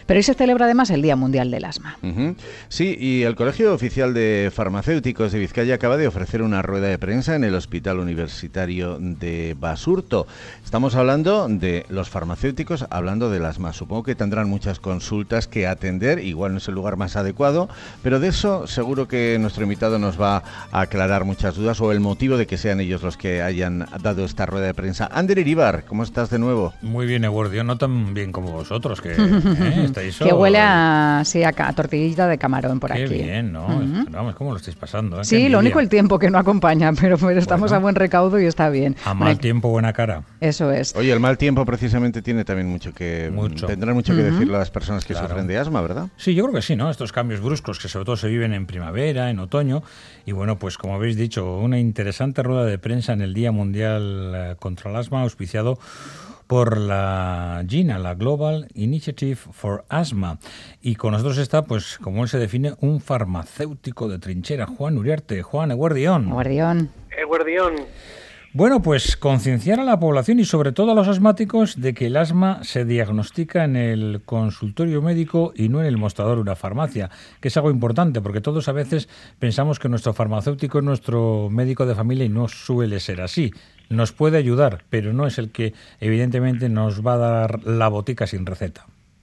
Pero hoy se celebra además el Día Mundial del Asma. Sí, y el Colegio Oficial de Farmacéuticos de Vizcaya acaba de ofrecer una rueda de prensa en el Hospital Universitario de Basurto. Estamos hablando de los farmacéuticos, hablando del asma. Supongo que tendrán muchas consultas que atender, igual no es el lugar más adecuado, pero de eso seguro que nuestro invitado nos va a aclarar muchas dudas o el motivo de que sean ellos los que hayan dado esta rueda de prensa. Ander Iríbar, ¿cómo estás de nuevo? Muy bien, Eguardio, no tan bien como vosotros, que estáis que huele a tortillita de camarón por Qué aquí. Qué bien, ¿no? Vamos, ¿cómo lo estáis pasando? Sí, lo único el tiempo que no acompaña, pero estamos a buen recaudo y está bien. A mal tiempo, buena cara. Eso es. Oye, el mal tiempo precisamente tiene también tendrán mucho que decir las personas que sufren de asma, ¿verdad? Sí, yo creo que sí, ¿no? Estos cambios bruscos que sobre todo se viven en primavera, en otoño, y bueno, pues como habéis dicho, una interesante rueda de prensa en el Día Mundial contra el Asma, auspiciado por la GINA, la Global Initiative for Asthma. Y con nosotros está, pues, como él se define, un farmacéutico de trinchera, Juan Uriarte. Juan, Eguardión. Eguardión. Bueno, pues concienciar a la población y sobre todo a los asmáticos de que el asma se diagnostica en el consultorio médico y no en el mostrador de una farmacia, que es algo importante porque todos a veces pensamos que nuestro farmacéutico es nuestro médico de familia y no suele ser así. Nos puede ayudar, pero no es el que evidentemente nos va a dar la botica sin receta.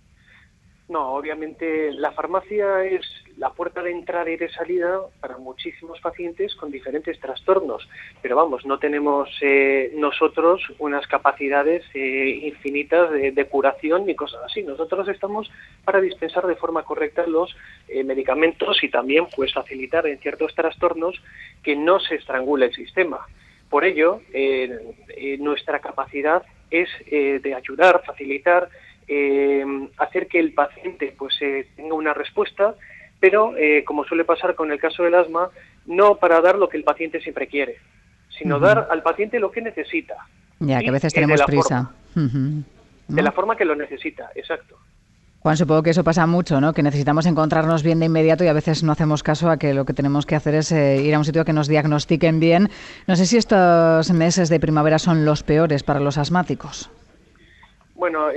No, obviamente la farmacia es la puerta de entrada y de salida para muchísimos pacientes con diferentes trastornos, pero vamos, no tenemos nosotros unas capacidades infinitas de curación ni cosas así. Nosotros estamos para dispensar de forma correcta los medicamentos y también pues facilitar en ciertos trastornos que no se estrangule el sistema. Por ello, nuestra capacidad es de ayudar, facilitar, hacer que el paciente pues tenga una respuesta, pero como suele pasar con el caso del asma, no para dar lo que el paciente siempre quiere, sino dar al paciente lo que necesita. Ya, que a veces tenemos prisa. De la forma que lo necesita, exacto. Juan, supongo que eso pasa mucho, ¿no? Que necesitamos encontrarnos bien de inmediato y a veces no hacemos caso a que lo que tenemos que hacer es ir a un sitio que nos diagnostiquen bien. No sé si estos meses de primavera son los peores para los asmáticos. Bueno,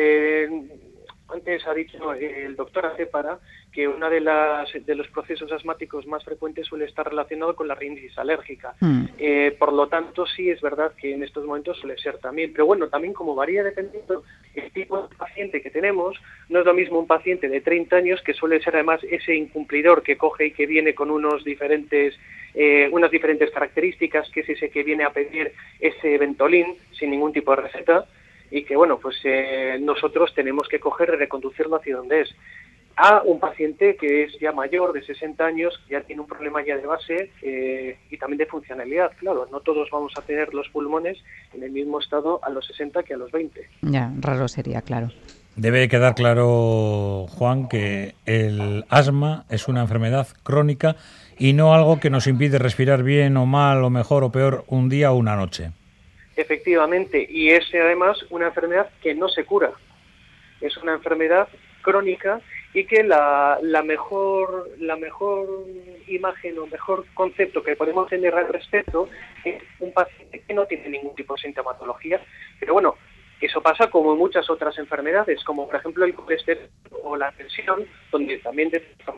antes ha dicho el doctor Acepara que una de los procesos asmáticos más frecuentes suele estar relacionado con la rinitis alérgica. Por lo tanto, sí es verdad que en estos momentos suele ser también. Pero bueno, también como varía dependiendo el tipo de paciente que tenemos, no es lo mismo un paciente de 30 años que suele ser además ese incumplidor que coge y que viene con unas diferentes características, que es ese que viene a pedir ese Ventolin sin ningún tipo de receta, y que bueno, pues nosotros tenemos que coger y reconducirlo hacia donde es. A un paciente que es ya mayor, de 60 años, que ya tiene un problema ya de base y también de funcionalidad. Claro, no todos vamos a tener los pulmones en el mismo estado a los 60 que a los 20. Ya, raro sería, claro. Debe quedar claro, Juan, que el asma es una enfermedad crónica y no algo que nos impide respirar bien o mal o mejor o peor un día o una noche. Efectivamente, y es además una enfermedad que no se cura. Es una enfermedad crónica y que la mejor imagen o mejor concepto que podemos tener al respecto es un paciente que no tiene ningún tipo de sintomatología. Pero bueno, eso pasa como en muchas otras enfermedades, como por ejemplo el colesterol o la tensión, donde también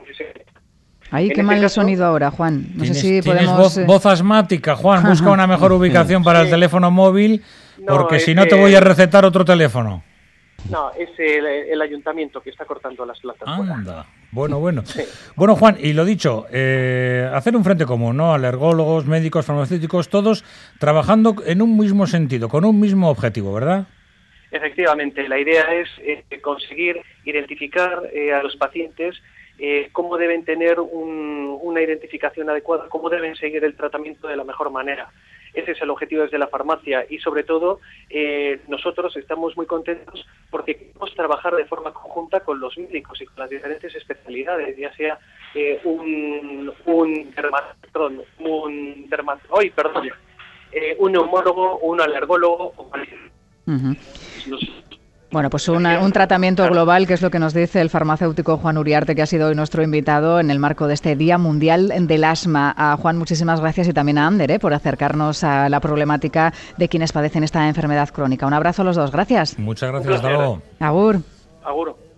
Ay, qué mal el sonido ahora, Juan. No sé si podemos... Tienes voz asmática, Juan. Busca una mejor ubicación para el teléfono móvil, porque si no te voy a recetar otro teléfono. No, es el ayuntamiento que está cortando las plazas. Anda. Bueno. Sí. Bueno, Juan, y lo dicho, hacer un frente común, ¿no? Alergólogos, médicos, farmacéuticos, todos trabajando en un mismo sentido, con un mismo objetivo, ¿verdad? Efectivamente, la idea es conseguir identificar a los pacientes cómo deben tener una identificación adecuada, cómo deben seguir el tratamiento de la mejor manera. Ese es el objetivo desde la farmacia y sobre todo nosotros estamos muy contentos porque queremos trabajar de forma conjunta con los médicos y con las diferentes especialidades, ya sea un neumólogo, un alergólogo o cualquier. Bueno, pues un tratamiento global, que es lo que nos dice el farmacéutico Juan Uriarte, que ha sido hoy nuestro invitado en el marco de este Día Mundial del Asma. A Juan, muchísimas gracias, y también a Ander, por acercarnos a la problemática de quienes padecen esta enfermedad crónica. Un abrazo a los dos, gracias. Muchas gracias, hasta luego. Agur. Agur.